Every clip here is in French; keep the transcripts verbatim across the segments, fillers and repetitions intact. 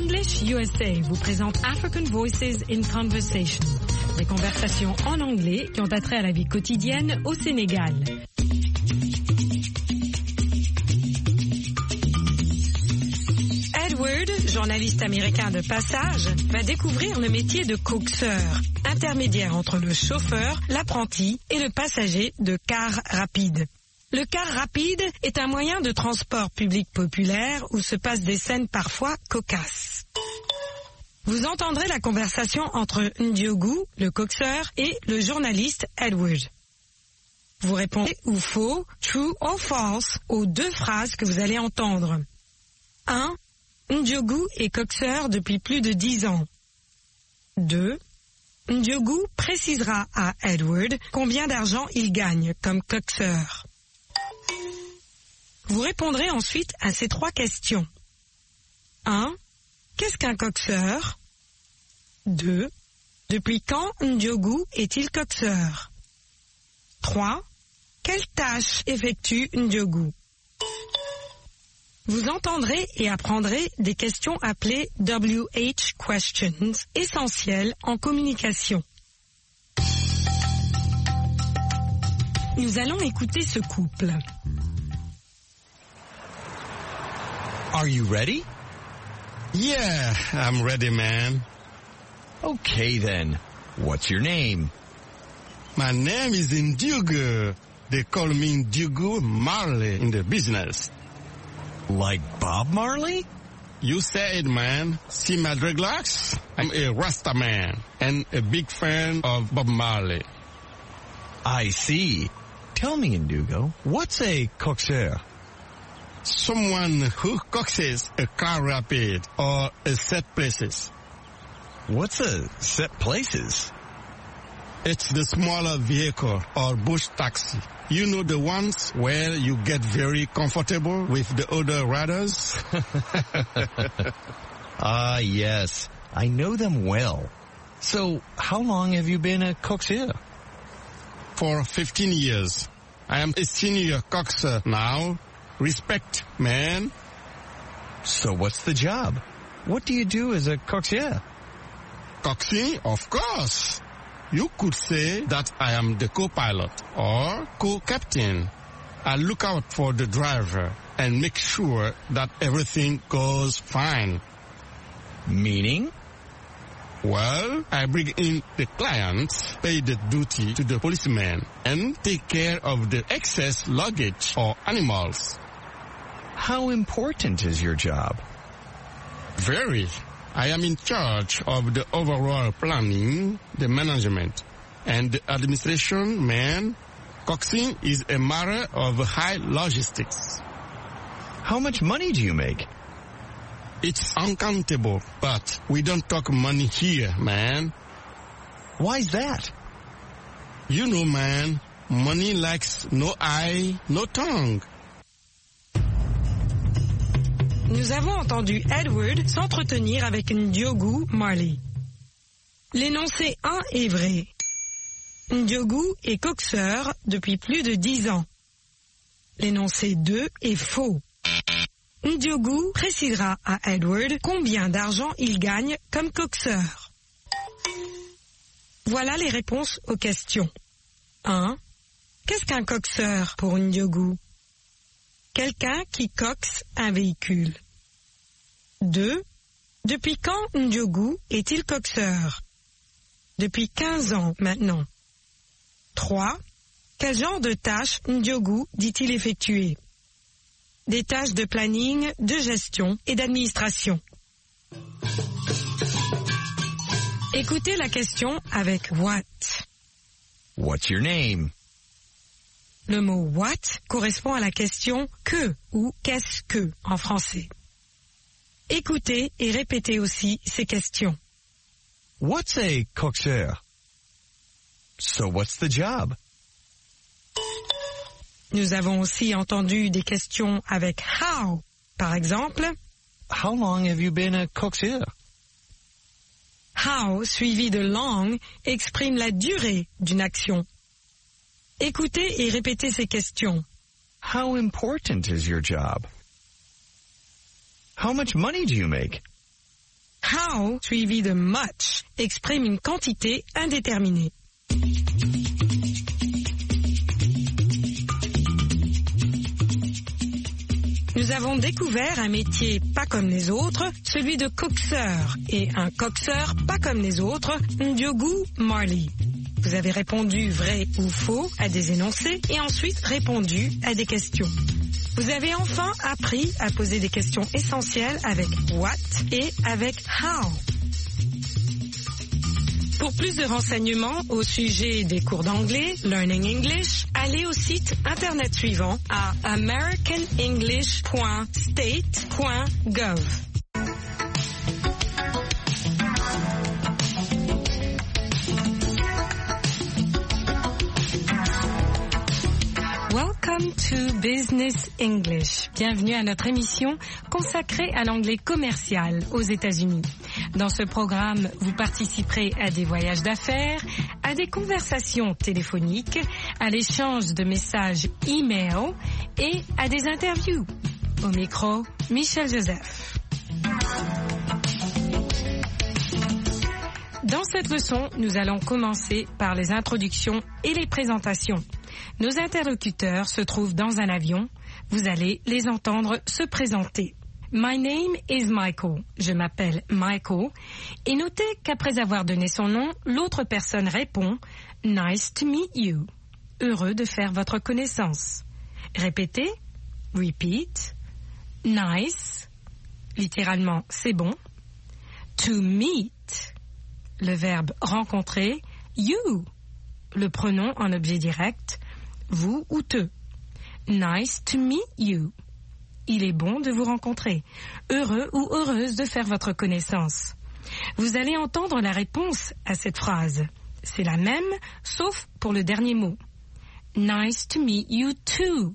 English U S A vous présente African Voices in Conversation, des conversations en anglais qui ont attrait à la vie quotidienne au Sénégal. Edward, journaliste américain de passage, va découvrir le métier de coxeur, intermédiaire entre le chauffeur, l'apprenti et le passager de car rapide. Le car rapide est un moyen de transport public populaire où se passent des scènes parfois cocasses. Vous entendrez la conversation entre Ndiogu, le coxeur, et le journaliste Edward. Vous répondez ou faux, true or false aux deux phrases que vous allez entendre. un. Ndiogu est coxeur depuis plus de dix ans. deux. Ndiogu précisera à Edward combien d'argent il gagne comme coxeur. Vous répondrez ensuite à ces trois questions. un. Qu'est-ce qu'un coxeur? deux. Depuis quand Ndiogu est-il coxeur? trois. Quelle tâche effectue Ndiogu? Vous entendrez et apprendrez des questions appelées W H questions, essentielles en communication. Nous allons écouter ce couple. Are you ready? Yeah, I'm ready, man. Okay then. What's your name? My name is Ndiogu. They call me Ndiogu Marley in the business. Like Bob Marley? You said, man. See my dreadlocks? I'm a Rasta man and a big fan of Bob Marley. I see. Tell me, Ndugo, what's a coxeur? Someone who coaxes a car rapid or a set places. What's a set places? It's the smaller vehicle or bush taxi. You know the ones where you get very comfortable with the other riders? Ah, yes. I know them well. So, how long have you been a coxeur? For fifteen years. I am a senior coxer now. Respect, man. So what's the job? What do you do as a coxeur? Coxing, of course. You could say that I am the co-pilot or co-captain. I look out for the driver and make sure that everything goes fine. Meaning? Well, I bring in the clients, pay the duty to the policeman, and take care of the excess luggage or animals. How important is your job? Very. I am in charge of the overall planning, the management, and the administration, man. Coxing is a matter of high logistics. How much money do you make? It's uncountable, but we don't talk money here, man. Why's that? You know, man, money likes no eye, no tongue. Nous avons entendu Edward s'entretenir avec Ndiogu Marley. L'énoncé un est vrai. Ndiogu est coxeur depuis plus de dix ans. L'énoncé deux est faux. Ndiogu précisera à Edward combien d'argent il gagne comme coxeur. Voilà les réponses aux questions. un. Qu'est-ce qu'un coxeur pour Ndiogu? Quelqu'un qui coxe un véhicule. deux. Depuis quand Ndiogu est-il coxeur? Depuis quinze ans maintenant. trois. Quel genre de tâches Ndiogu dit-il effectuer? Des tâches de planning, de gestion et d'administration. Écoutez la question avec what. What's your name? Le mot what correspond à la question que ou qu'est-ce que en français. Écoutez et répétez aussi ces questions. What's a coxeur? So what's the job? Nous avons aussi entendu des questions avec how. Par exemple, How long have you been a coxeur? How suivi de long exprime la durée d'une action. Écoutez et répétez ces questions. How important is your job? How much money do you make? How suivi de much exprime une quantité indéterminée. Nous avons découvert un métier pas comme les autres, celui de coxeur, et un coxeur pas comme les autres, Ndiogu Marley. Vous avez répondu vrai ou faux à des énoncés et ensuite répondu à des questions. Vous avez enfin appris à poser des questions essentielles avec what et avec how. Pour plus de renseignements au sujet des cours d'anglais, Learning English, allez au site internet suivant à american english point state point gov. Welcome to Business English. Bienvenue à notre émission consacrée à l'anglais commercial aux États-Unis. Dans ce programme, vous participerez à des voyages d'affaires, à des conversations téléphoniques, à l'échange de messages e-mail et à des interviews. Au micro, Michel Joseph. Dans cette leçon, nous allons commencer par les introductions et les présentations. Nos interlocuteurs se trouvent dans un avion. Vous allez les entendre se présenter. My name is Michael. Je m'appelle Michael. Et notez qu'après avoir donné son nom, l'autre personne répond « Nice to meet you ». Heureux de faire votre connaissance. Répétez. Repeat. Nice. Littéralement, c'est bon. To meet. Le verbe rencontrer. You. Le pronom en objet direct. Vous ou te. Nice to meet you. Il est bon de vous rencontrer. Heureux ou heureuse de faire votre connaissance. Vous allez entendre la réponse à cette phrase. C'est la même, sauf pour le dernier mot. Nice to meet you too.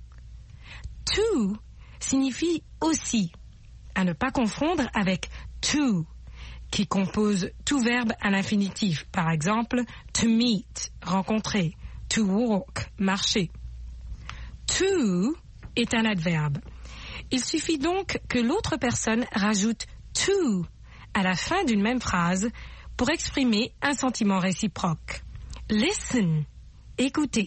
To signifie aussi. À ne pas confondre avec to, qui compose tout verbe à l'infinitif. Par exemple, to meet, rencontrer. To walk, marcher. To est un adverbe. Il suffit donc que l'autre personne rajoute to à la fin d'une même phrase pour exprimer un sentiment réciproque. Listen, écoutez.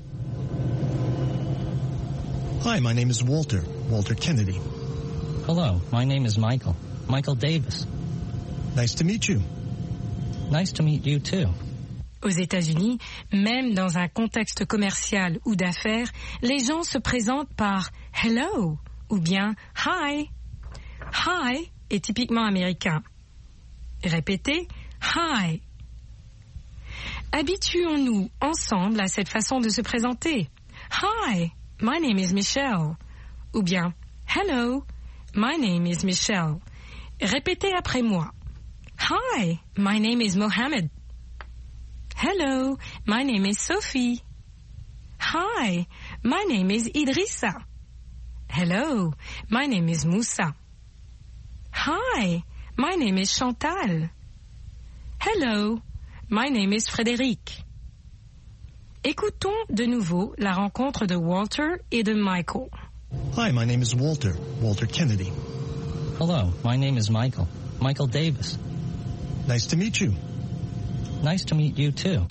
Hi, my name is Walter, Walter Kennedy. Hello, my name is Michael, Michael Davis. Nice to meet you. Nice to meet you too. Aux États-Unis, même dans un contexte commercial ou d'affaires, les gens se présentent par « hello » ou bien « hi ». « Hi » est typiquement américain. Répétez « hi ». Habituons-nous ensemble à cette façon de se présenter. « Hi, my name is Michelle » ou bien « hello, my name is Michelle ». Répétez après moi. « Hi, my name is Mohammed ». Hello, my name is Sophie. Hi, my name is Idrissa. Hello, my name is Moussa. Hi, my name is Chantal. Hello, my name is Frédéric. Écoutons de nouveau la rencontre de Walter et de Michael. Hi, my name is Walter, Walter Kennedy. Hello, my name is Michael, Michael Davis. Nice to meet you. Nice to meet you too.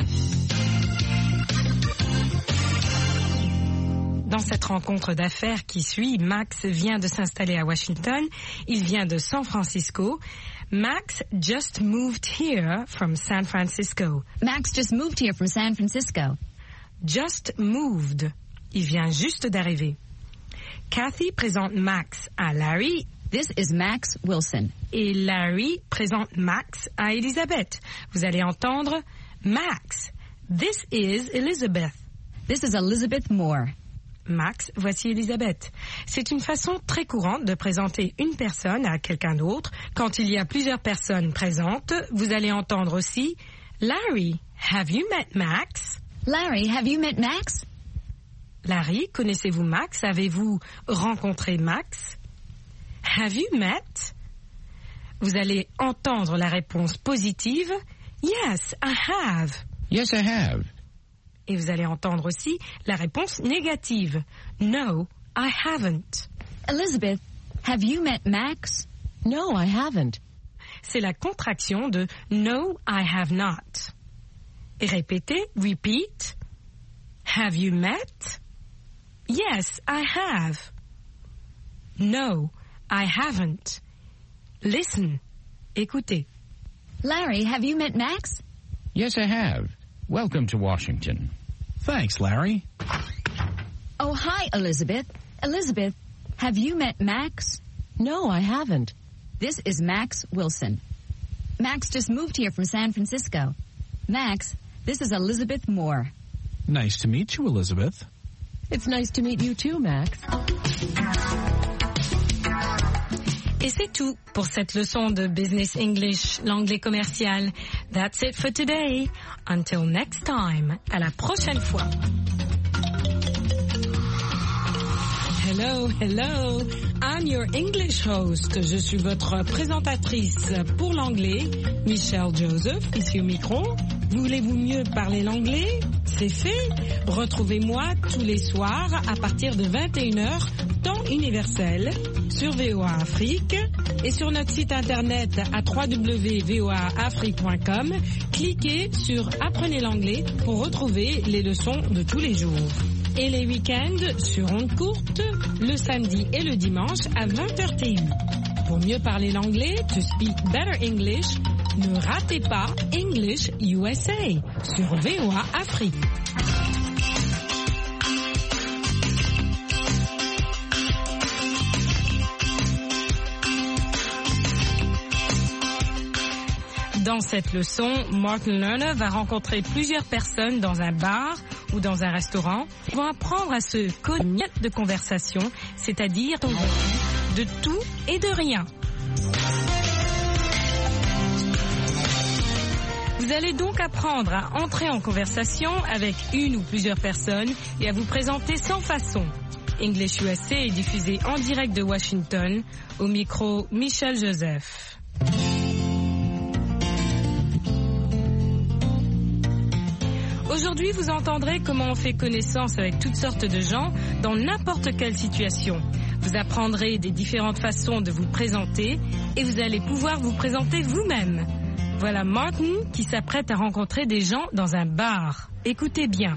Dans cette rencontre d'affaires qui suit, Max vient de s'installer à Washington. Il vient de San Francisco. Max just moved here from San Francisco. Max just moved here from San Francisco. Just moved. Il vient juste d'arriver. Kathy présente Max à Larry. This is Max Wilson. Et Larry présente Max à Elizabeth. Vous allez entendre Max. This is Elizabeth. This is Elizabeth Moore. Max, voici Elizabeth. C'est une façon très courante de présenter une personne à quelqu'un d'autre. Quand il y a plusieurs personnes présentes, vous allez entendre aussi Larry, have you met Max? Larry, have you met Max? Larry, connaissez-vous Max? Avez-vous rencontré Max? Have you met? Vous allez entendre la réponse positive. Yes, I have. Yes, I have. Et vous allez entendre aussi la réponse négative. No, I haven't. Elizabeth, have you met Max? No, I haven't. c'est la contraction de No, I have not. Et répétez, repeat. Have you met? Yes, I have. No, I haven't. Listen. Écoutez. Larry, have you met Max? Yes, I have. Welcome to Washington. Thanks, Larry. Oh, hi, Elizabeth. Elizabeth, have you met Max? No, I haven't. This is Max Wilson. Max just moved here from San Francisco. Max, this is Elizabeth Moore. Nice to meet you, Elizabeth. It's nice to meet you too, Max. Et c'est tout pour cette leçon de Business English, l'anglais commercial. That's it for today. Until next time. À la prochaine fois. Hello, hello. I'm your English host. Je suis votre présentatrice pour l'anglais, Michelle Joseph, ici au micro. Voulez-vous mieux parler l'anglais? C'est fait. Retrouvez-moi tous les soirs à partir de vingt et une heures, temps universel, sur V O A Afrique et sur notre site internet à w w w point v o a afrique point com. Cliquez sur Apprenez l'anglais pour retrouver les leçons de tous les jours. Et les week-ends sur ondes courtes, le samedi et le dimanche à vingt heures T U. Pour mieux parler l'anglais, to speak better English, ne ratez pas English U S A sur V O A Afrique. Dans cette leçon, Martin Lerner va rencontrer plusieurs personnes dans un bar ou dans un restaurant. Ils vont apprendre à se connaître de conversation, c'est-à-dire de tout et de rien. Vous allez donc apprendre à entrer en conversation avec une ou plusieurs personnes et à vous présenter sans façon. English U S A est diffusé en direct de Washington, au micro Michelle Joseph. Aujourd'hui, vous entendrez comment on fait connaissance avec toutes sortes de gens dans n'importe quelle situation. Vous apprendrez des différentes façons de vous présenter et vous allez pouvoir vous présenter vous-même. Voilà Martin qui s'apprête à rencontrer des gens dans un bar. Écoutez bien.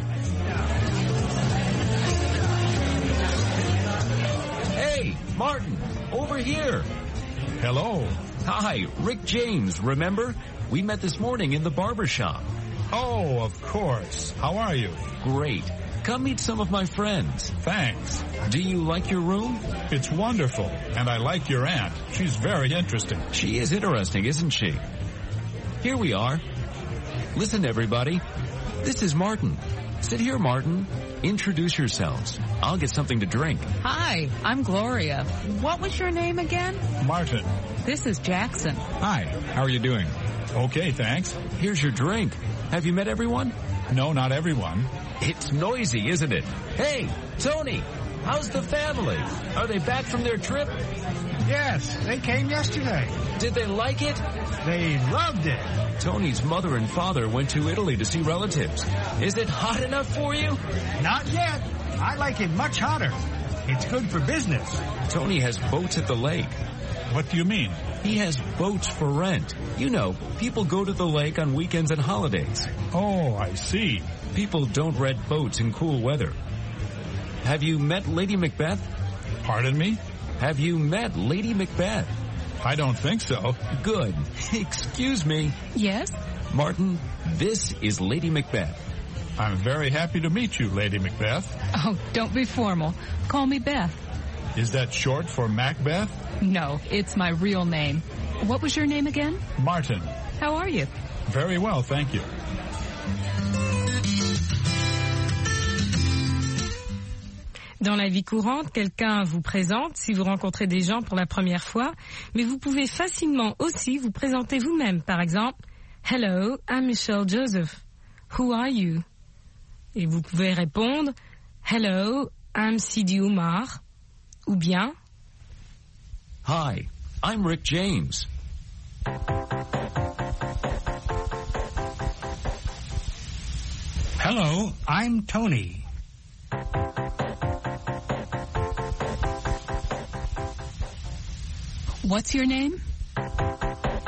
Hey, Martin, over here. Hello. Hi, Rick James, remember? We met this morning in the barber shop. Oh, of course. How are you? Great. Come meet some of my friends. Thanks. Do you like your room? It's wonderful, and I like your aunt. She's very interesting. She is interesting, isn't she? Here we are. Listen, everybody. This is Martin. Sit here, Martin. Introduce yourselves. I'll get something to drink. Hi, I'm Gloria. What was your name again? Martin. This is Jackson. Hi, how are you doing? Okay, thanks. Here's your drink. Have you met everyone? No, not everyone. It's noisy, isn't it? Hey, Tony, how's the family? Are they back from their trip? Yes, they came yesterday. Did they like it? They loved it. Tony's mother and father went to Italy to see relatives. Is it hot enough for you? Not yet. I like it much hotter. It's good for business. Tony has boats at the lake. What do you mean? He has boats for rent. You know, people go to the lake on weekends and holidays. Oh, I see. People don't rent boats in cool weather. Have you met Lady Macbeth? Pardon me? Have you met Lady Macbeth? I don't think so. Good. Excuse me. Yes? Martin, this is Lady Macbeth. I'm very happy to meet you, Lady Macbeth. Oh, don't be formal. Call me Beth. Is that short for Macbeth? No, it's my real name. What was your name again? Martin. How are you? Very well, thank you. Dans la vie courante, quelqu'un vous présente si vous rencontrez des gens pour la première fois, mais vous pouvez facilement aussi vous présenter vous-même. Par exemple, « Hello, I'm Michelle Joseph. Who are you? » Et vous pouvez répondre « Hello, I'm Sidi Oumar. » Ou bien « Hi, I'm Rick James. » Hello, I'm Tony. What's your name?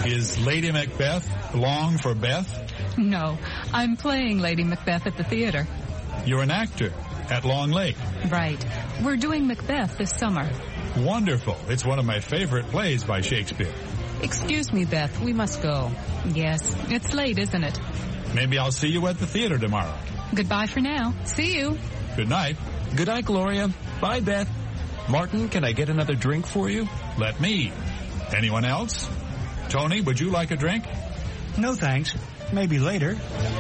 Is Lady Macbeth long for Beth? No, I'm playing Lady Macbeth at the theater. You're an actor at Long Lake. Right. We're doing Macbeth this summer. Wonderful. It's one of my favorite plays by Shakespeare. Excuse me, Beth. We must go. Yes, it's late, isn't it? Maybe I'll see you at the theater tomorrow. Goodbye for now. See you. Good night. Good night, Gloria. Bye, Beth. Martin, can I get another drink for you? Let me. Anyone else? Tony, would you like a drink? No, thanks. Maybe later.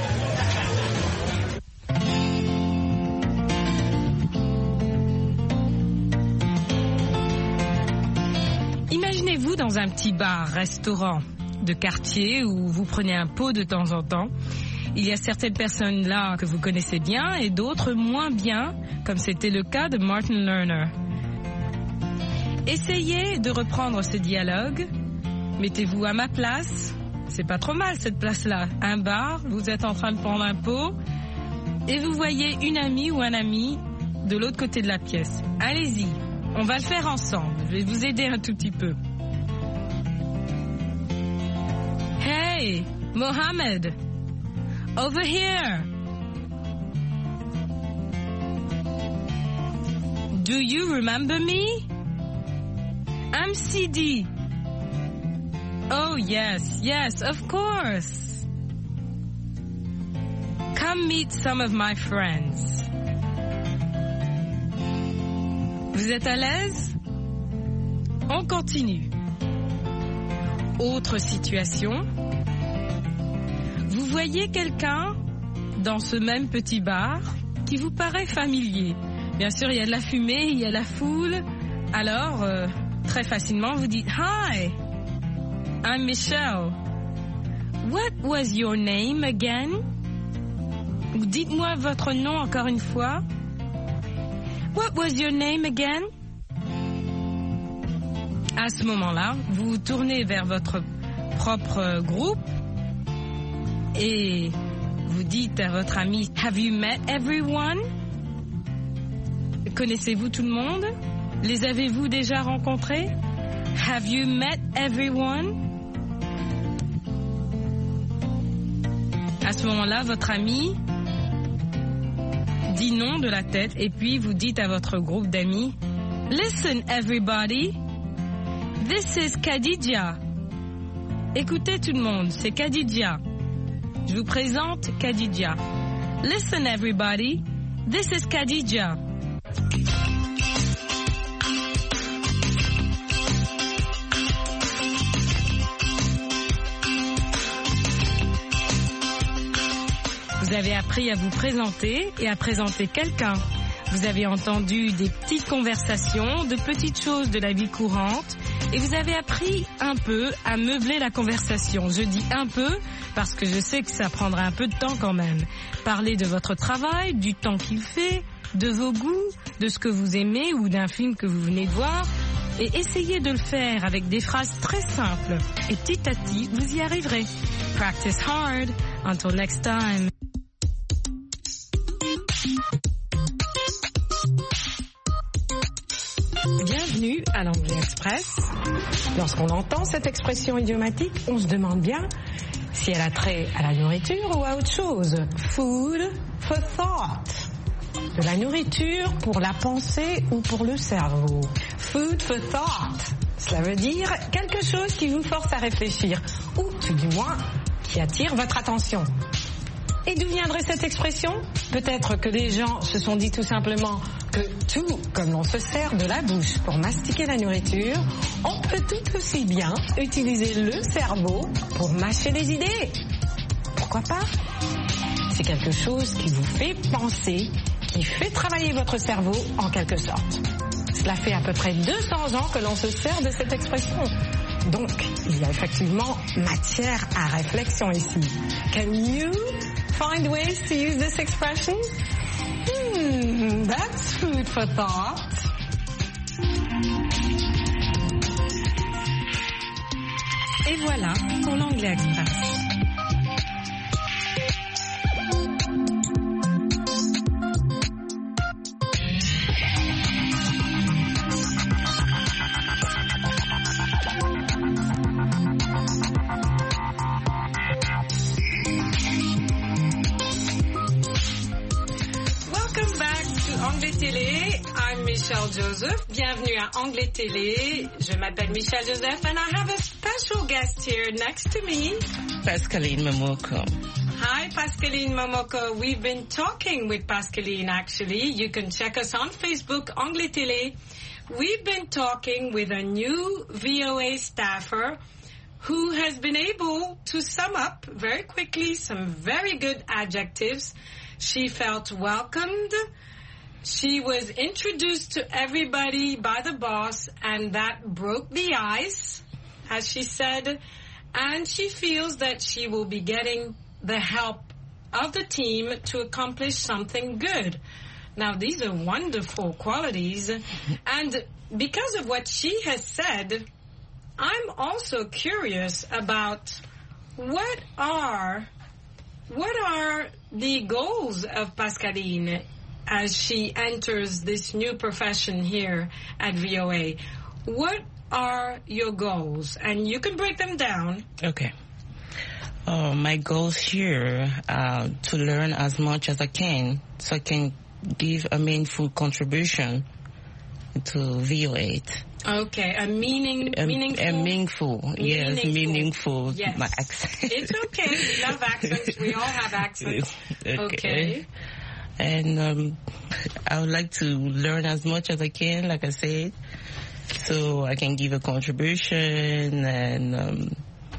Imaginez-vous dans un petit bar-restaurant de quartier où vous prenez un pot de temps en temps. Il y a certaines personnes là que vous connaissez bien et d'autres moins bien, comme c'était le cas de Martin Lerner. Essayez de reprendre ce dialogue. Mettez-vous à ma place. C'est pas trop mal cette place-là. Un bar, vous êtes en train de prendre un pot et vous voyez une amie ou un ami de l'autre côté de la pièce. Allez-y, on va le faire ensemble. Je vais vous aider un tout petit peu. Hey, Mohammed, over here. Do you remember me? I'm C D. Oh, yes, yes, of course. Come meet some of my friends. Vous êtes à l'aise? On continue. Autre situation. Vous voyez quelqu'un dans ce même petit bar qui vous paraît familier. Bien sûr, il y a de la fumée, il y a la foule. Alors, euh, très facilement, vous dites « Hi, I'm Michelle. What was your name again? » Ou dites-moi votre nom encore une fois. What was your name again? À ce moment-là, vous vous tournez vers votre propre groupe et vous dites à votre ami « Have you met everyone? » Connaissez-vous tout le monde? Les avez-vous déjà rencontrés? Have you met everyone? À ce moment-là, votre ami dit non de la tête et puis vous dites à votre groupe d'amis « Listen everybody, this is Khadija. » Écoutez tout le monde, c'est Khadija. Je vous présente Khadija. « Listen everybody, this is Khadija. » Vous avez appris à vous présenter et à présenter quelqu'un. Vous avez entendu des petites conversations, de petites choses de la vie courante et vous avez appris un peu à meubler la conversation. Je dis un peu parce que je sais que ça prendra un peu de temps quand même. Parler de votre travail, du temps qu'il fait, de vos goûts, de ce que vous aimez ou d'un film que vous venez de voir et essayez de le faire avec des phrases très simples et petit à petit vous y arriverez. Practice hard. Until next time. Bienvenue à l'Anglais Express. Lorsqu'on entend cette expression idiomatique, on se demande bien si elle a trait à la nourriture ou à autre chose. Food for thought. De la nourriture pour la pensée ou pour le cerveau. Food for thought. Cela veut dire quelque chose qui vous force à réfléchir, ou tout du moins qui attire votre attention. Et d'où viendrait cette expression? Peut-être que les gens se sont dit tout simplement que tout comme l'on se sert de la bouche pour mastiquer la nourriture, on peut tout aussi bien utiliser le cerveau pour mâcher les idées. Pourquoi pas? C'est quelque chose qui vous fait penser, qui fait travailler votre cerveau en quelque sorte. Cela fait à peu près deux cents ans que l'on se sert de cette expression. Donc, il y a effectivement matière à réflexion ici. Can you find ways to use this expression? Hmm, that's food for thought. Et voilà pour l'Anglais Express. Michelle Joseph. Bienvenue à Anglais Télé. Je m'appelle Michelle Joseph and I have a special guest here next to me. Pascaline Momoko. Hi, Pascaline Momoko. We've been talking with Pascaline, actually. You can check us on Facebook, Anglais Télé. We've been talking with a new V O A staffer who has been able to sum up very quickly some very good adjectives. She felt welcomed. She was introduced to everybody by the boss, and that broke the ice, as she said. And she feels that she will be getting the help of the team to accomplish something good. Now, these are wonderful qualities. And because of what she has said, I'm also curious about what are what are the goals of Pascaline as she enters this new profession here at V O A. What are your goals? And you can break them down. Okay. Uh, my goals here are to learn as much as I can so I can give a meaningful contribution to V O A. Okay, a meaning, a, meaningful? A meaningful, meaningful. Yes, meaningful. Yes. My accent. It's okay. We love accents. We all have accents. Okay. Okay. And um, I would like to learn as much as I can, like I said, so I can give a contribution and, um,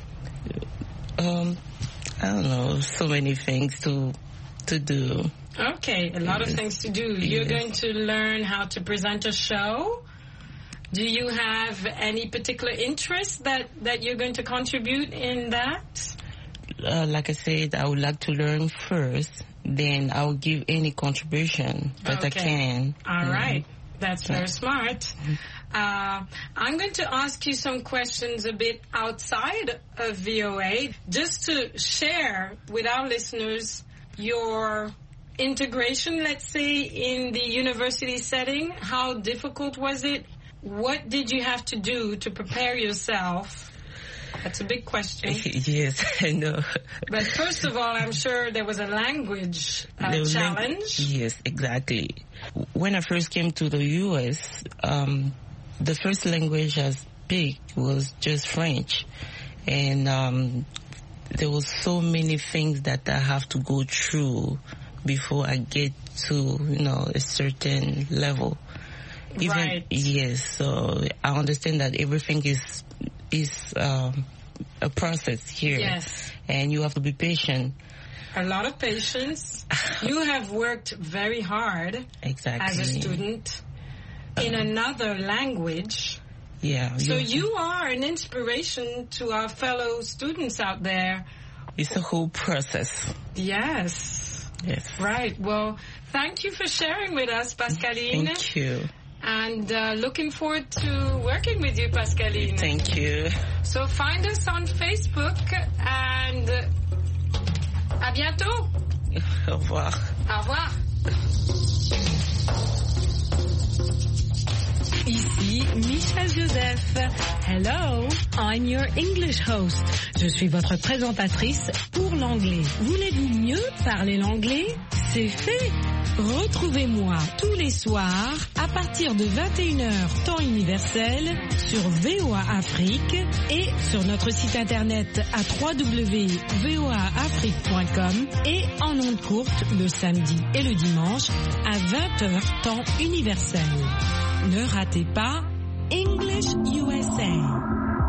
um, I don't know, so many things to to do. Okay, a lot of things to do. You're yes. going to learn how to present a show. Do you have any particular interest that, that you're going to contribute in that? Uh, like I said, I would like to learn first, then I'll give any contribution that okay. I can. All mm. right. That's very smart. Uh, I'm going to ask you some questions a bit outside of V O A, just to share with our listeners your integration, let's say, in the university setting. How difficult was it? What did you have to do to prepare yourself? That's a big question. Yes, I know. But first of all, I'm sure there was a language uh, the challenge. Lang- yes, exactly. When I first came to the U S, um, the first language I speak was just French. And um, there was so many things that I have to go through before I get to, you know, a certain level. Even, right. Yes, so I understand that everything is is um, a process here. Yes. And you have to be patient. A lot of patience. You have worked very hard exactly. as a student in another language. Yeah. So you are an inspiration to our fellow students out there. It's a whole process. Yes. Yes. Right. Well, thank you for sharing with us, Pascaline. Thank you. And uh, looking forward to working with you, Pascaline. Thank you. So find us on Facebook and uh, à bientôt. Au revoir. Au revoir. Ici Michelle Joseph. Hello, I'm your English host. Je suis votre présentatrice pour l'anglais. Voulez-vous mieux parler l'anglais? C'est fait. Retrouvez-moi tous les soirs à partir de vingt et une heures temps universel sur V O A Afrique et sur notre site internet à w w w point v o a afrique point com et en ondes courtes le samedi et le dimanche à vingt heures temps universel. Ne ratez pas English U S A.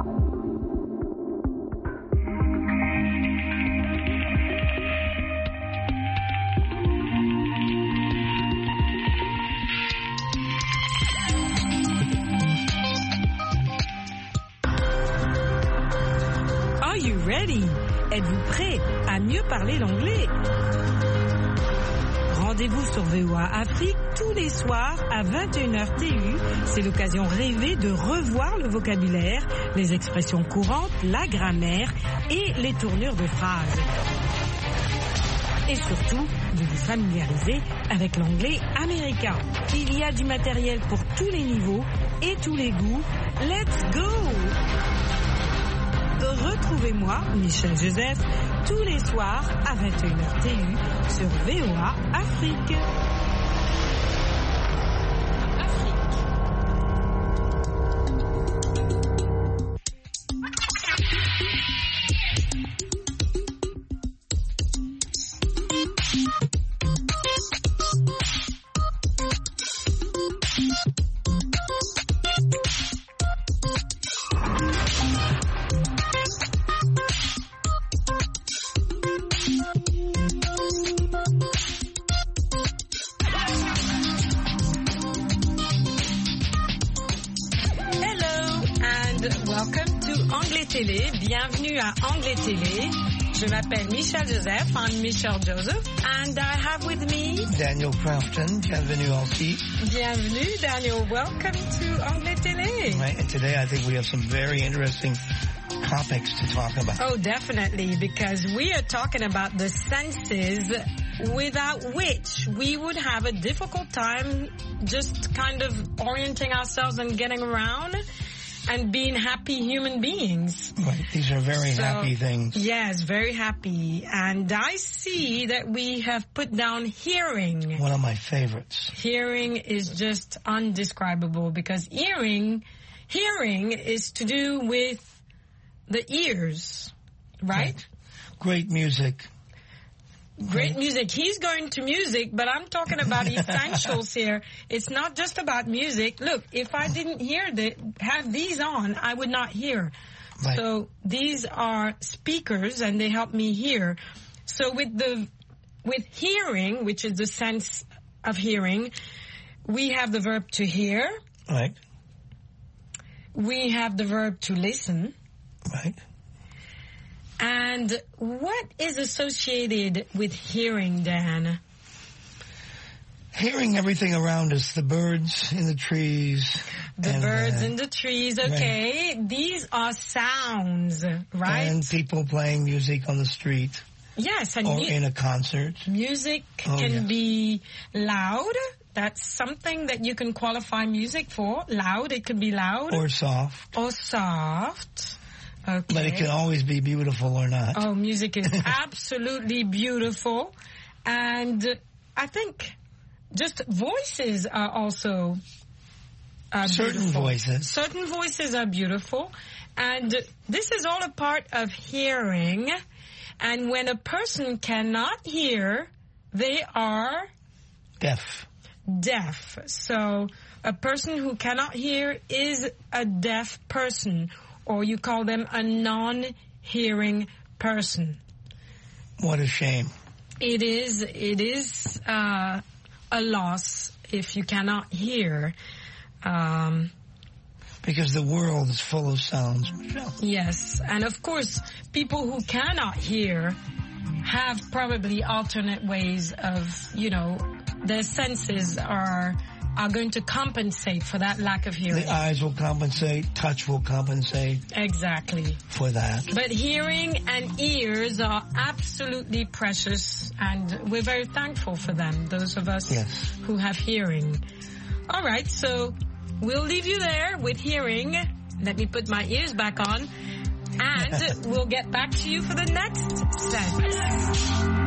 Are you ready? Êtes-vous prêt à mieux parler l'anglais? Rendez-vous sur V O A Afrique tous les soirs à vingt et une heures T U. C'est l'occasion rêvée de revoir le vocabulaire, les expressions courantes, la grammaire et les tournures de phrases. Et surtout, de vous familiariser avec l'anglais américain. Il y a du matériel pour tous les niveaux et tous les goûts. Let's go! Retrouvez-moi, Michelle Joseph, tous les soirs à vingt et une heures T U sur V O A Afrique. Afrique. Télé, bienvenue à Anglais Télé. Je m'appelle Michelle Joseph, I'm Michelle Joseph, and I have with me Daniel Crafton. Bienvenue aussi. Bienvenue, Daniel. Welcome to Anglais Télé. Right, and today I think we have some very interesting topics to talk about. Oh, definitely, because we are talking about the senses without which we would have a difficult time just kind of orienting ourselves and getting around and being happy human beings. Right, these are very so, happy things. Yes, very happy. And I see that we have put down hearing. One of my favorites. Hearing is just undescribable because hearing, hearing is to do with the ears, right? right. Great music. Great music. He's going to music, but I'm talking about essentials here. It's not just about music. Look, if I didn't hear the, have these on, I would not hear. Right. So these are speakers and they help me hear. So with the, with hearing, which is the sense of hearing, we have the verb to hear. Right. We have the verb to listen. Right. And what is associated with hearing, Dan? Hearing everything around us, the birds in the trees. The and, birds uh, in the trees, okay. Right. These are sounds, right? And people playing music on the street. Yes. And or mu- in a concert. Music oh, can yes. be loud. That's something that you can qualify music for. Loud, it could be loud. Or soft. Or soft. Okay. But it can always be beautiful or not. Oh, music is absolutely beautiful. And I think just voices are also uh, Certain beautiful. voices. Certain voices are beautiful. And this is all a part of hearing. And when a person cannot hear, they are deaf. Deaf. So a person who cannot hear is a deaf person. Or you call them a non-hearing person. What a shame. It is, it is uh, a loss if you cannot hear. Um, because the world is full of sounds, Michelle. Yes, and of course, people who cannot hear have probably alternate ways of, you know, their senses are... are going to compensate for that lack of hearing. The eyes will compensate, touch will compensate. Exactly. For that. But hearing and ears are absolutely precious, and we're very thankful for them, those of us yes. who have hearing. All right, so we'll leave you there with hearing. Let me put my ears back on, and we'll get back to you for the next set.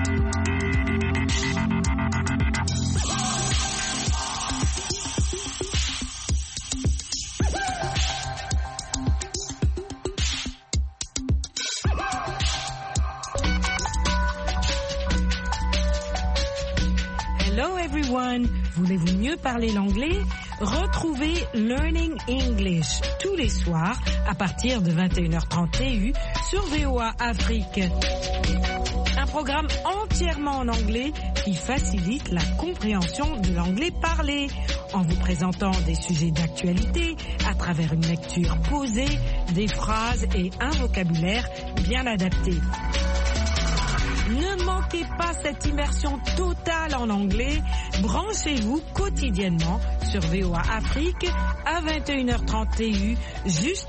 Hello everyone! Voulez-vous mieux parler l'anglais? Retrouvez Learning English tous les soirs à partir de vingt et une heures trente T U sur V O A Afrique. Un programme entièrement en anglais qui facilite la compréhension de l'anglais parlé en vous présentant des sujets d'actualité à travers une lecture posée, des phrases et un vocabulaire bien adapté. Ne manquez pas cette immersion totale en anglais. Branchez-vous quotidiennement sur V O A Afrique à vingt et une heures trente T U, juste